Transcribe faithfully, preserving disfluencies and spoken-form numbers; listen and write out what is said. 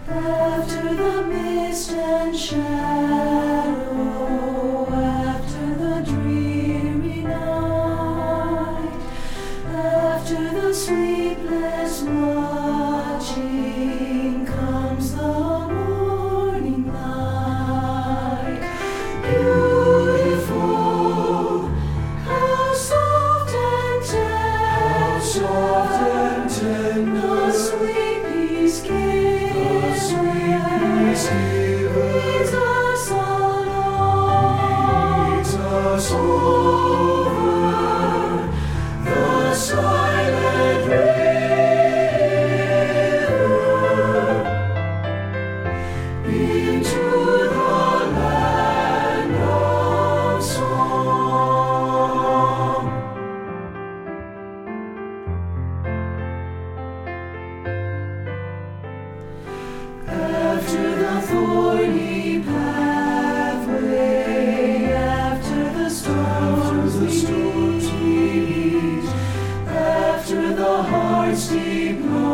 After the mist and shadow, after the dreary night, after the sleepless watching, comes the morning light. Beautiful, how soft and tender, how soft and tender, the sweet peace gives, leads us along, leads us over the silent river into the land of song. After the thorny pathway, after the storms we meet, after the heart's deep moan,